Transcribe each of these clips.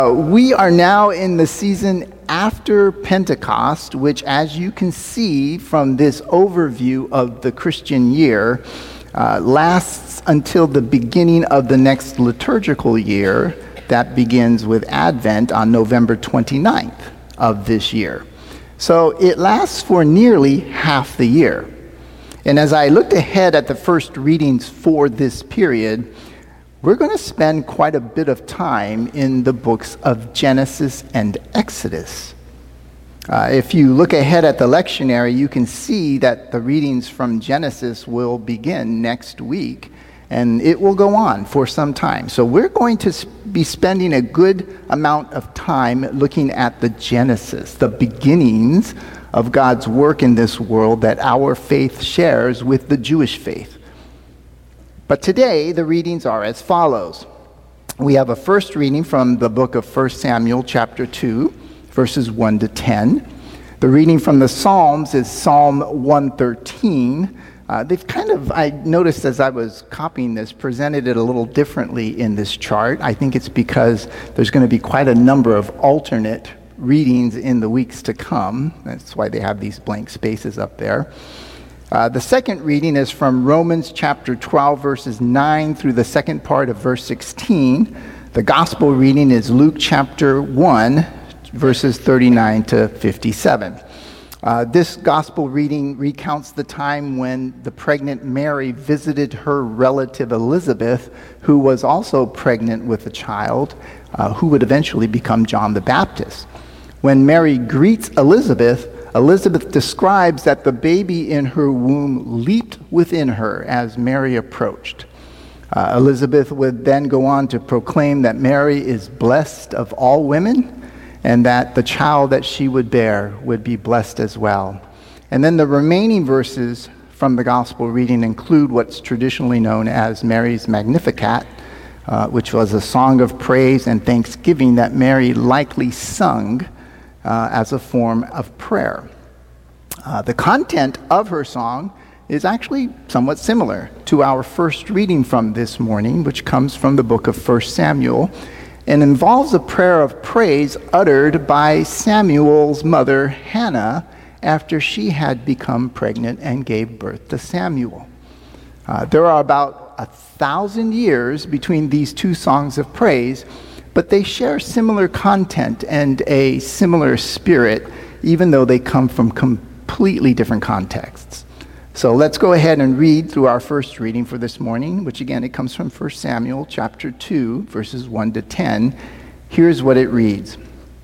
We are now in the season after Pentecost, which, as you can see from this overview of the Christian year, lasts until the beginning of the next liturgical year that begins with Advent on November 29th of this year. So it lasts for nearly half the year. And as I looked ahead at the first readings for this period, we're going to spend quite a bit of time in the books of Genesis and Exodus. If you look ahead at the lectionary, you can see that the readings from Genesis will begin next week, and it will go on for some time. So we're going to be spending a good amount of time looking at the Genesis, the beginnings of God's work in this world that our faith shares with the Jewish faith. But today, the readings are as follows. We have a first reading from the book of 1 Samuel chapter 2, verses 1 to 10. The reading from the Psalms is Psalm 113. I noticed as I was copying this, presented it a little differently in this chart. I think it's because there's going to be quite a number of alternate readings in the weeks to come. That's why they have these blank spaces up there. The second reading is from Romans chapter 12, verses 9 through the second part of verse 16. The gospel reading is Luke chapter 1, verses 39 to 57. This gospel reading recounts the time when the pregnant Mary visited her relative Elizabeth, who was also pregnant with a child, who would eventually become John the Baptist. When Mary greets Elizabeth describes that the baby in her womb leaped within her as Mary approached. Elizabeth would then go on to proclaim that Mary is blessed of all women and that the child that she would bear would be blessed as well. And then the remaining verses from the gospel reading include what's traditionally known as Mary's Magnificat, which was a song of praise and thanksgiving that Mary likely sung as a form of prayer. The content of her song is actually somewhat similar to our first reading from this morning, which comes from the book of 1 Samuel, and involves a prayer of praise uttered by Samuel's mother, Hannah, after she had become pregnant and gave birth to Samuel. There are about 1,000 years between these two songs of praise, but they share similar content and a similar spirit, even though they come from completely different contexts. So let's go ahead and read through our first reading for this morning, which again, it comes from 1 Samuel chapter 2, verses 1 to 10. Here's what it reads.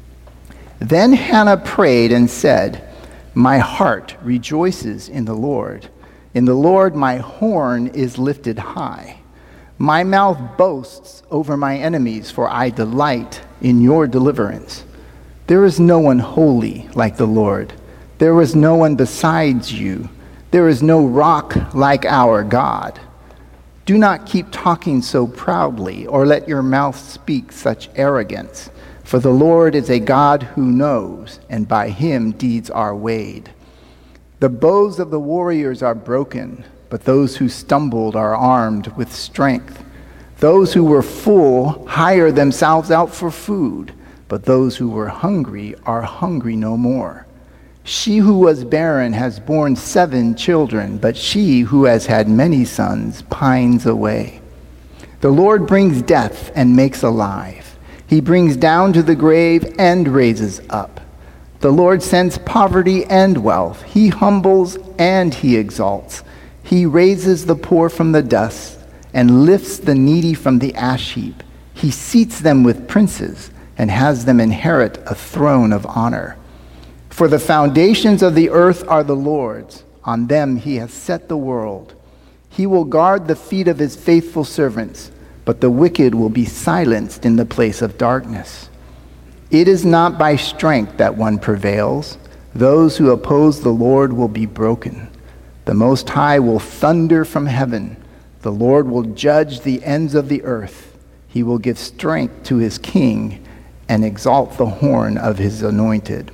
Then Hannah prayed and said, "My heart rejoices in the Lord. In the Lord my horn is lifted high. My mouth boasts over my enemies, for I delight in your deliverance. There is no one holy like the Lord. There is no one besides you. There is no rock like our God. Do not keep talking so proudly, or let your mouth speak such arrogance. For the Lord is a God who knows, and by him deeds are weighed. The bows of the warriors are broken, but those who stumbled are armed with strength. Those who were full hire themselves out for food, but those who were hungry are hungry no more. She who was barren has borne 7 children, but she who has had many sons pines away. The Lord brings death and makes alive. He brings down to the grave and raises up. The Lord sends poverty and wealth. He humbles and he exalts. He raises the poor from the dust and lifts the needy from the ash heap. He seats them with princes and has them inherit a throne of honor. For the foundations of the earth are the Lord's. On them he has set the world. He will guard the feet of his faithful servants, but the wicked will be silenced in the place of darkness. It is not by strength that one prevails. Those who oppose the Lord will be broken. The Most High will thunder from heaven. The Lord will judge the ends of the earth. He will give strength to his king and exalt the horn of his anointed.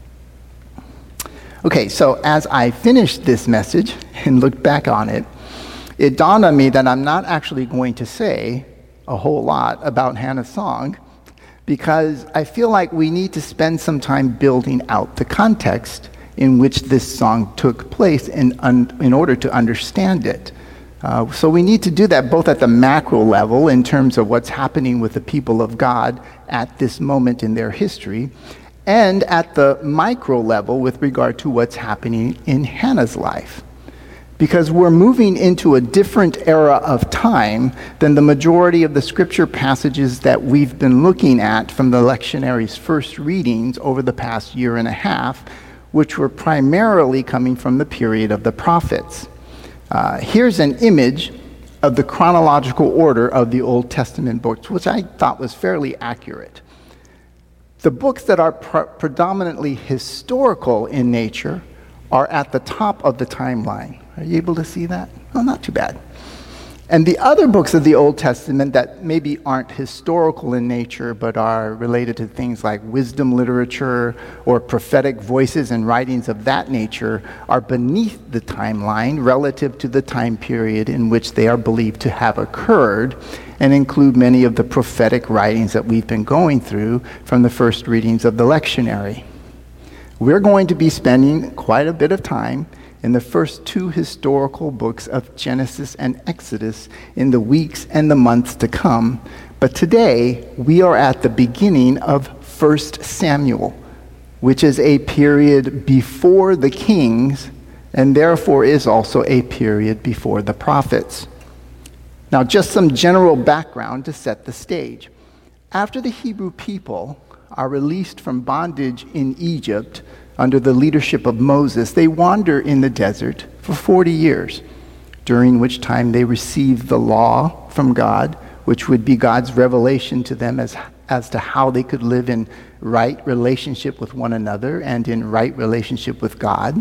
Okay, so as I finished this message and looked back on it, it dawned on me that I'm not actually going to say a whole lot about Hannah's song, because I feel like we need to spend some time building out the context in which this song took place in order to understand it. So we need to do that both at the macro level in terms of what's happening with the people of God at this moment in their history, and at the micro level with regard to what's happening in Hannah's life. Because we're moving into a different era of time than the majority of the scripture passages that we've been looking at from the lectionary's first readings over the past year and a half, which were primarily coming from the period of the prophets. Here's an image of the chronological order of the Old Testament books, which I thought was fairly accurate. The books that are predominantly historical in nature are at the top of the timeline. Are you able to see that? Oh, not too bad. And the other books of the Old Testament that maybe aren't historical in nature but are related to things like wisdom literature or prophetic voices and writings of that nature are beneath the timeline relative to the time period in which they are believed to have occurred, and include many of the prophetic writings that we've been going through from the first readings of the lectionary. We're going to be spending quite a bit of time in the first two historical books of Genesis and Exodus in the weeks and the months to come. But today, we are at the beginning of 1 Samuel, which is a period before the kings, and therefore is also a period before the prophets. Now, just some general background to set the stage. After the Hebrew people are released from bondage in Egypt, under the leadership of Moses, they wander in the desert for 40 years, during which time they receive the law from God, which would be God's revelation to them as to how they could live in right relationship with one another and in right relationship with God.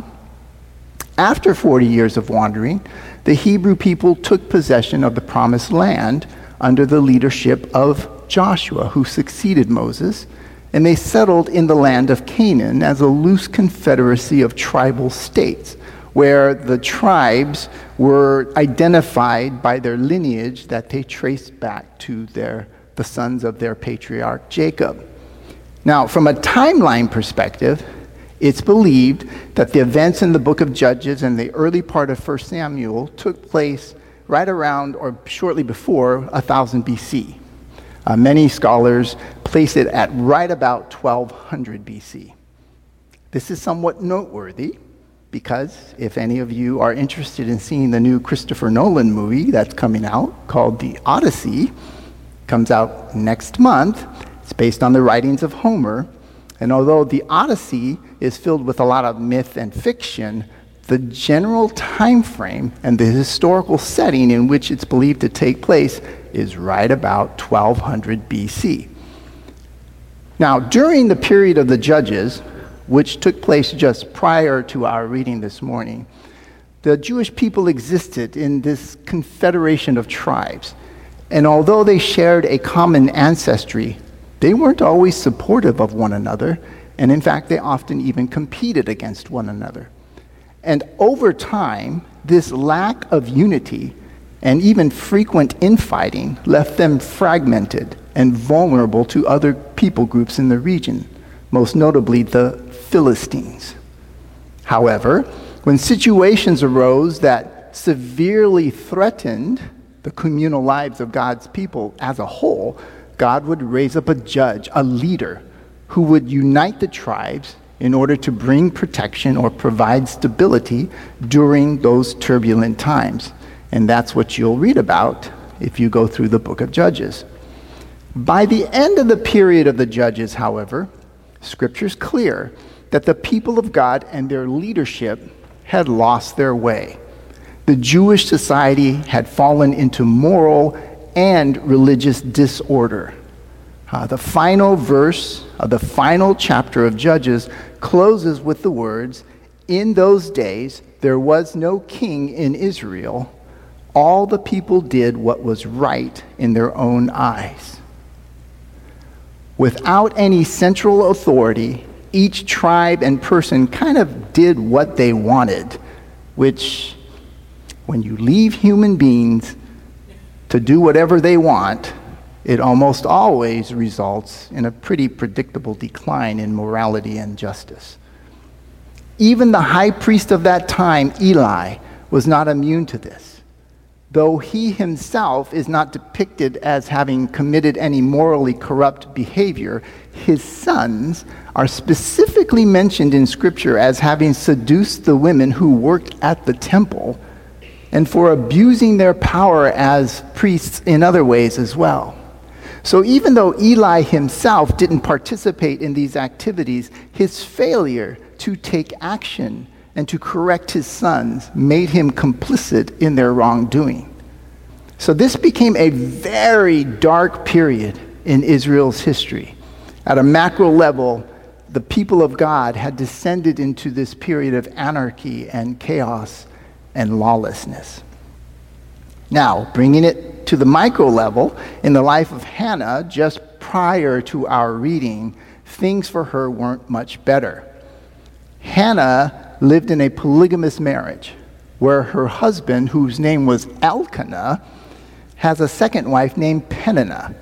After 40 years of wandering, the Hebrew people took possession of the promised land under the leadership of Joshua, who succeeded Moses, and they settled in the land of Canaan as a loose confederacy of tribal states, where the tribes were identified by their lineage that they traced back to the sons of their patriarch Jacob. Now, from a timeline perspective, it's believed that the events in the book of Judges and the early part of 1 Samuel took place right around or shortly before 1000 BC. Many scholars place it at right about 1200 BC. This is somewhat noteworthy because if any of you are interested in seeing the new Christopher Nolan movie that's coming out called The Odyssey, comes out next month. It's based on the writings of Homer. And although The Odyssey is filled with a lot of myth and fiction, the general time frame and the historical setting in which it's believed to take place is right about 1200 BC. Now, during the period of the Judges, which took place just prior to our reading this morning, the Jewish people existed in this confederation of tribes. And although they shared a common ancestry, they weren't always supportive of one another, and in fact, they often even competed against one another. And over time, this lack of unity and even frequent infighting left them fragmented and vulnerable to other people groups in the region, most notably the Philistines. However, when situations arose that severely threatened the communal lives of God's people as a whole, God would raise up a judge, a leader, who would unite the tribes in order to bring protection or provide stability during those turbulent times. And that's what you'll read about if you go through the book of Judges. By the end of the period of the Judges, however, Scripture's clear that the people of God and their leadership had lost their way. The Jewish society had fallen into moral and religious disorder. The final verse of the final chapter of Judges closes with the words, "In those days there was no king in Israel. All the people did what was right in their own eyes." Without any central authority, each tribe and person kind of did what they wanted, which, when you leave human beings to do whatever they want, it almost always results in a pretty predictable decline in morality and justice. Even the high priest of that time, Eli, was not immune to this. Though he himself is not depicted as having committed any morally corrupt behavior, his sons are specifically mentioned in Scripture as having seduced the women who worked at the temple and for abusing their power as priests in other ways as well. So even though Eli himself didn't participate in these activities, his failure to take action and to correct his sons made him complicit in their wrongdoing. So this became a very dark period in Israel's history. At a macro level, the people of God had descended into this period of anarchy and chaos and lawlessness. Now, bringing it to the micro level, in the life of Hannah, just prior to our reading, things for her weren't much better. Hannah lived in a polygamous marriage where her husband, whose name was Elkanah, has a second wife named Peninnah.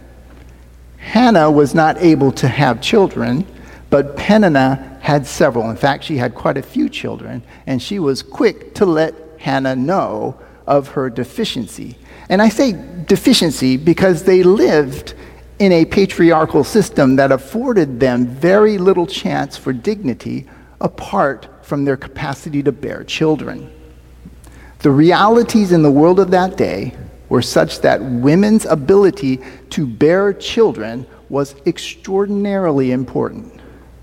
Hannah was not able to have children, but Peninnah had several. In fact, she had quite a few children, and she was quick to let Hannah know of her deficiency. And I say deficiency because they lived in a patriarchal system that afforded them very little chance for dignity apart from their capacity to bear children. The realities in the world of that day were such that women's ability to bear children was extraordinarily important.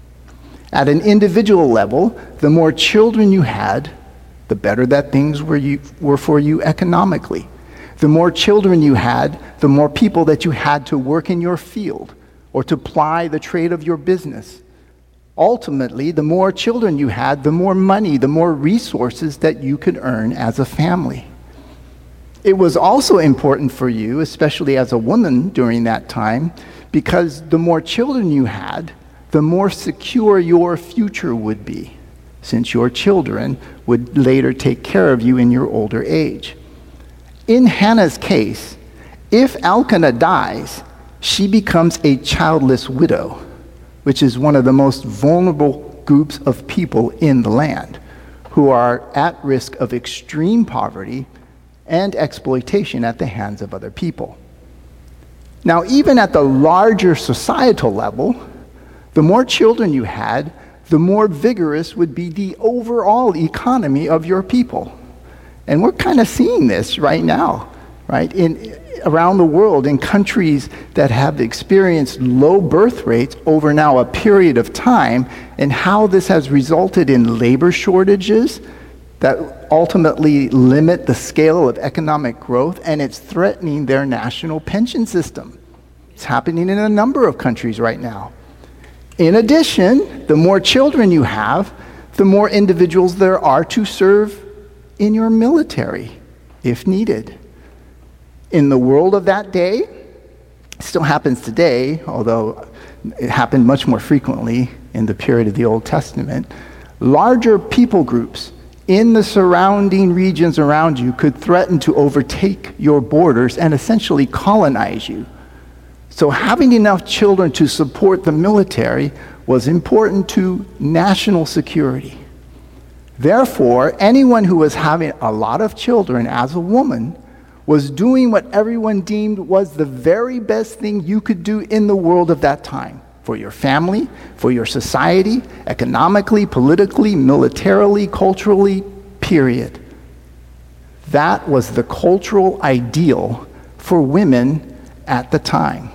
At an individual level, the more children you had, the better that things were for you economically. The more children you had, the more people that you had to work in your field or to ply the trade of your business. Ultimately, the more children you had, the more money, the more resources that you could earn as a family. It was also important for you, especially as a woman during that time, because the more children you had, the more secure your future would be, since your children would later take care of you in your older age. In Hannah's case, if Elkanah dies, she becomes a childless widow, which is one of the most vulnerable groups of people in the land, who are at risk of extreme poverty and exploitation at the hands of other people. Now, even at the larger societal level, the more children you had, the more vigorous would be the overall economy of your people. And we're kind of seeing this right now, right? Around the world, in countries that have experienced low birth rates over now a period of time, and how this has resulted in labor shortages that ultimately limit the scale of economic growth, and it's threatening their national pension system. It's happening in a number of countries right now. In addition, the more children you have, the more individuals there are to serve in your military, if needed. In the world of that day, it still happens today, although it happened much more frequently in the period of the Old Testament, larger people groups in the surrounding regions around you could threaten to overtake your borders and essentially colonize you. So having enough children to support the military was important to national security. Therefore, anyone who was having a lot of children as a woman was doing what everyone deemed was the very best thing you could do in the world of that time. For your family, for your society, economically, politically, militarily, culturally, period. That was the cultural ideal for women at the time.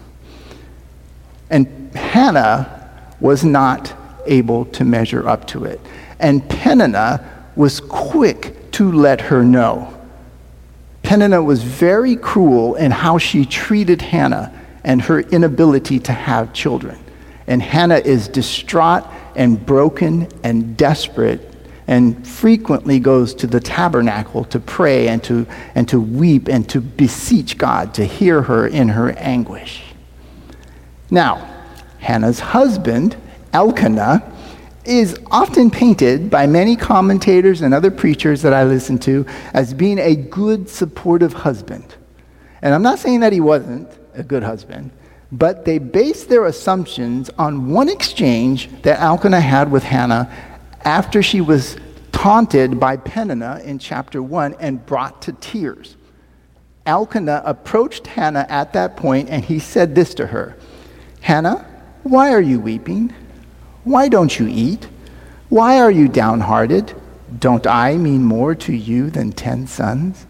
And Hannah was not able to measure up to it. And Peninnah was quick to let her know. Peninnah was very cruel in how she treated Hannah and her inability to have children. And Hannah is distraught and broken and desperate, and frequently goes to the tabernacle to pray and to weep and to beseech God to hear her in her anguish. Now, Hannah's husband, Elkanah, is often painted by many commentators and other preachers that I listen to as being a good, supportive husband. And I'm not saying that he wasn't, a good husband, but they based their assumptions on one exchange that Elkanah had with Hannah after she was taunted by Peninnah in chapter 1 and brought to tears. Elkanah approached Hannah at that point, and he said this to her, "Hannah, why are you weeping? Why don't you eat? Why are you downhearted? Don't I mean more to you than 10 sons?"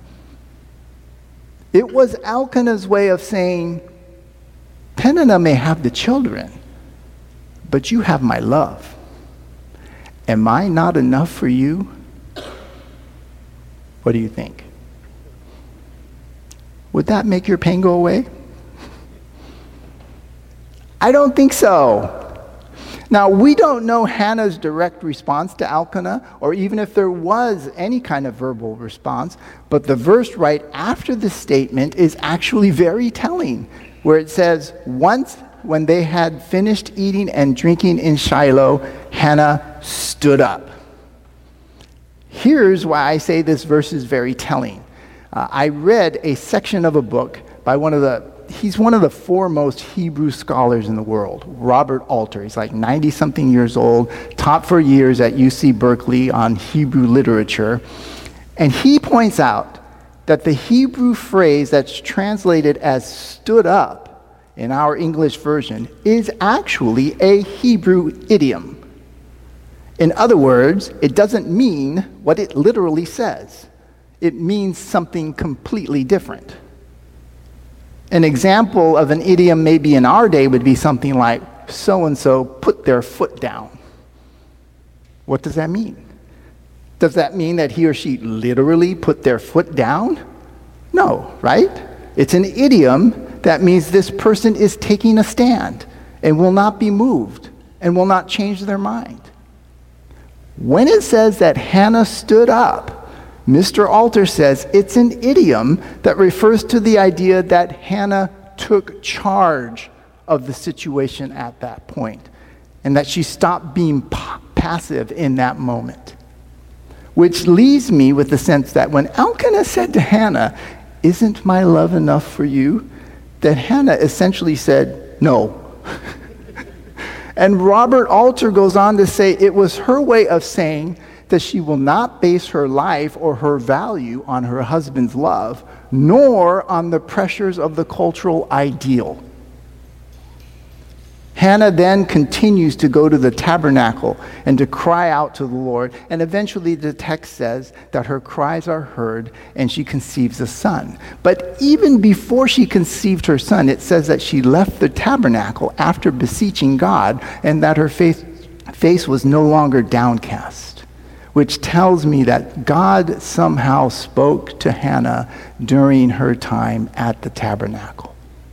It was Elkanah's way of saying, Peninnah may have the children, but you have my love. Am I not enough for you? What do you think? Would that make your pain go away? I don't think so. Now, we don't know Hannah's direct response to Elkanah, or even if there was any kind of verbal response, but the verse right after the statement is actually very telling, where it says, once when they had finished eating and drinking in Shiloh, Hannah stood up. Here's why I say this verse is very telling. I read a section of a book by he's one of the foremost Hebrew scholars in the world, Robert Alter. He's like 90-something years old, taught for years at UC Berkeley on Hebrew literature. And he points out that the Hebrew phrase that's translated as stood up in our English version is actually a Hebrew idiom. In other words, it doesn't mean what it literally says. It means something completely different. An example of an idiom maybe in our day would be something like, so-and-so put their foot down. What does that mean? Does that mean that he or she literally put their foot down? No, right? It's an idiom that means this person is taking a stand and will not be moved and will not change their mind. When it says that Hannah stood up, Mr. Alter says it's an idiom that refers to the idea that Hannah took charge of the situation at that point, and that she stopped being passive in that moment. Which leaves me with the sense that when Elkanah said to Hannah, "Isn't my love enough for you?" that Hannah essentially said, "No." And Robert Alter goes on to say it was her way of saying that she will not base her life or her value on her husband's love, nor on the pressures of the cultural ideal. Hannah then continues to go to the tabernacle and to cry out to the Lord, and eventually the text says that her cries are heard and she conceives a son. But even before she conceived her son, it says that she left the tabernacle after beseeching God, and that her face was no longer downcast, which tells me that God somehow spoke to Hannah during her time at the tabernacle.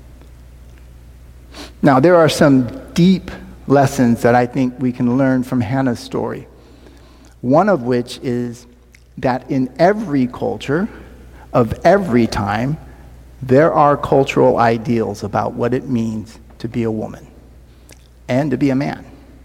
Now, there are some deep lessons that I think we can learn from Hannah's story. One of which is that in every culture of every time, there are cultural ideals about what it means to be a woman and to be a man.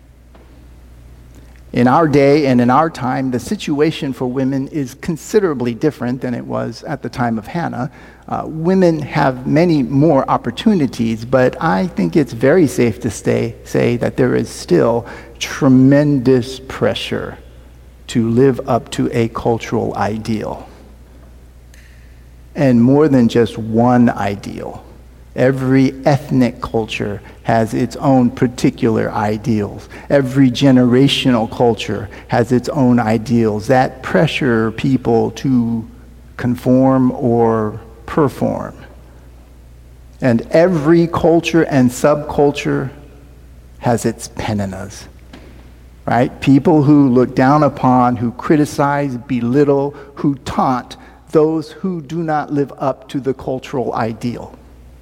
In our day and in our time, the situation for women is considerably different than it was at the time of Hannah. Women have many more opportunities, but I think it's very safe to say that there is still tremendous pressure to live up to a cultural ideal. And more than just one ideal. Every ethnic culture has its own particular ideals. Every generational culture has its own ideals that pressure people to conform or perform. And every culture and subculture has its Peninnahs, right? People who look down upon, who criticize, belittle, who taunt those who do not live up to the cultural ideal.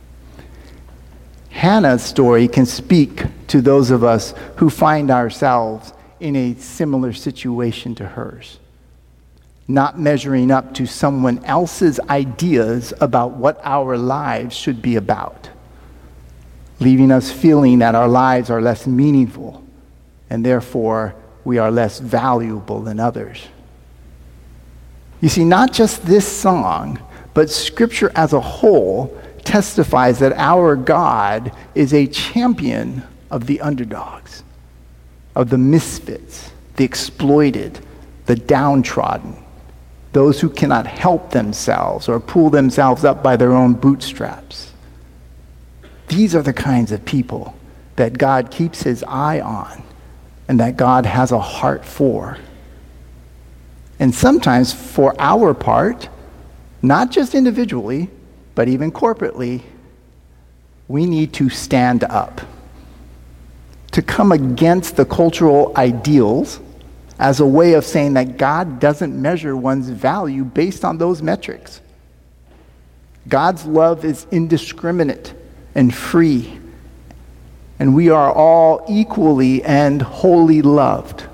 Hannah's story can speak to those of us who find ourselves in a similar situation to hers, not measuring up to someone else's ideas about what our lives should be about, leaving us feeling that our lives are less meaningful and therefore we are less valuable than others. You see, not just this song, but Scripture as a whole testifies that our God is a champion of the underdogs, of the misfits, the exploited, the downtrodden, those who cannot help themselves or pull themselves up by their own bootstraps. These are the kinds of people that God keeps his eye on and that God has a heart for. And sometimes for our part, not just individually, but even corporately, we need to stand up, to come against the cultural ideals as a way of saying that God doesn't measure one's value based on those metrics. God's love is indiscriminate and free, and we are all equally and wholly loved.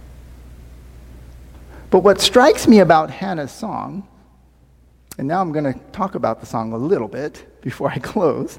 But what strikes me about Hannah's song, and now I'm going to talk about the song a little bit before I close,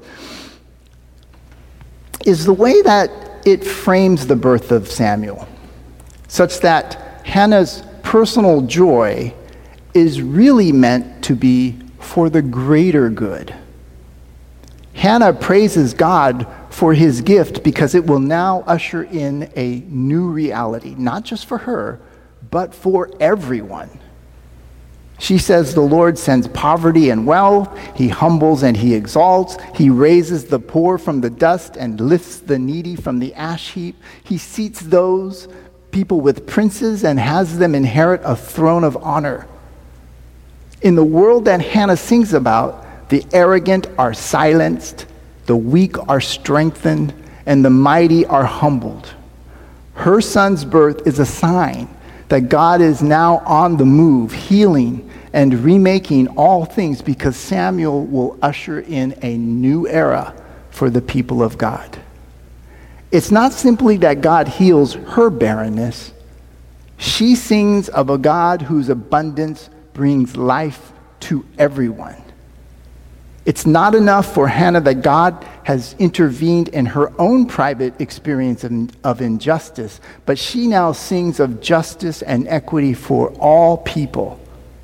is the way that it frames the birth of Samuel, such that Hannah's personal joy is really meant to be for the greater good. Hannah praises God for his gift because it will now usher in a new reality, not just for her, but for everyone. She says the Lord sends poverty and wealth. He humbles and he exalts. He raises the poor from the dust and lifts the needy from the ash heap. He seats those people with princes and has them inherit a throne of honor. In the world that Hannah sings about, the arrogant are silenced, the weak are strengthened, and the mighty are humbled. Her son's birth is a sign that God is now on the move, healing and remaking all things, because Samuel will usher in a new era for the people of God. It's not simply that God heals her barrenness. She sings of a God whose abundance brings life to everyone. It's not enough for Hannah that God has intervened in her own private experience of injustice, but she now sings of justice and equity for all people.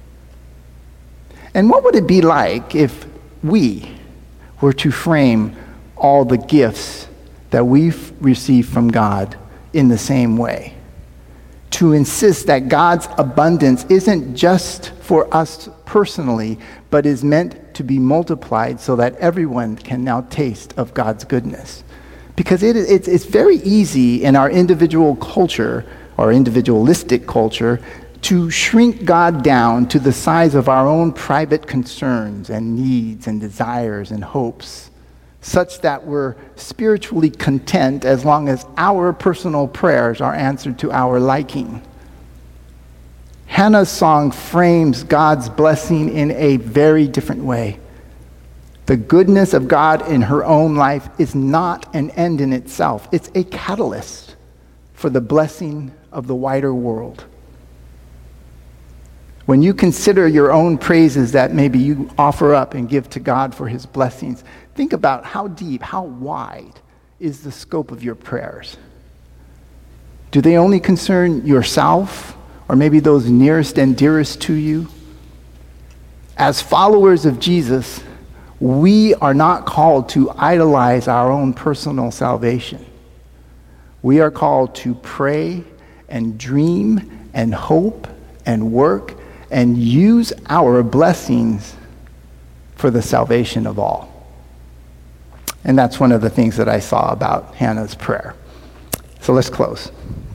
And what would it be like if we were to frame all the gifts that we've received from God in the same way? To insist that God's abundance isn't just for us personally, but is meant to be multiplied so that everyone can now taste of God's goodness. Because it's very easy in our individual culture, or individualistic culture, to shrink God down to the size of our own private concerns and needs and desires and hopes, such that we're spiritually content as long as our personal prayers are answered to our liking. Hannah's song frames God's blessing in a very different way. The goodness of God in her own life is not an end in itself. It's a catalyst for the blessing of the wider world. When you consider your own praises that maybe you offer up and give to God for his blessings, think about how deep, how wide is the scope of your prayers. Do they only concern yourself, or maybe those nearest and dearest to you? As followers of Jesus, we are not called to idolize our own personal salvation. We are called to pray and dream and hope and work and use our blessings for the salvation of all. And that's one of the things that I saw about Hannah's prayer. So let's close.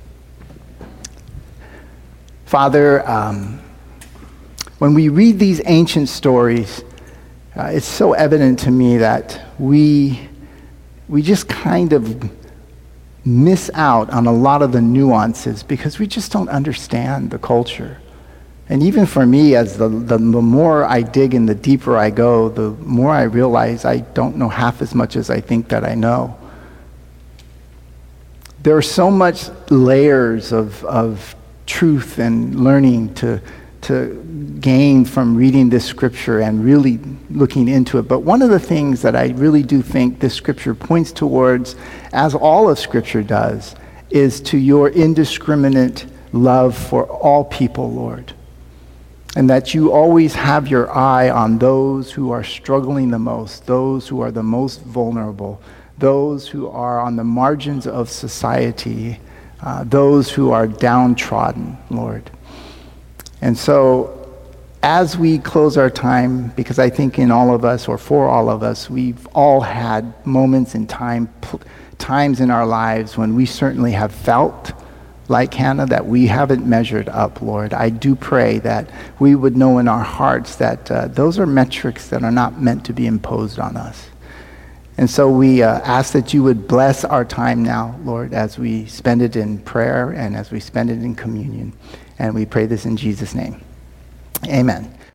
Father, when we read these ancient stories, it's so evident to me that we just kind of miss out on a lot of the nuances because we just don't understand the culture. And even for me, as the more I dig and the deeper I go, the more I realize I don't know half as much as I think that I know. There are so much layers of truth and learning to gain from reading this scripture and really looking into it. But one of the things that I really do think this scripture points towards, as all of scripture does, is to your indiscriminate love for all people, Lord. and that you always have your eye on those who are struggling the most, those who are the most vulnerable, those who are on the margins of society, those who are downtrodden, Lord. And so, as we close our time, because I think in all of us, or for all of us, we've all had moments in times in our lives when we certainly have felt like Hannah that we haven't measured up, Lord. I do pray that we would know in our hearts that those are metrics that are not meant to be imposed on us. And so we ask that you would bless our time now, Lord, as we spend it in prayer and as we spend it in communion. And we pray this in Jesus' name. Amen.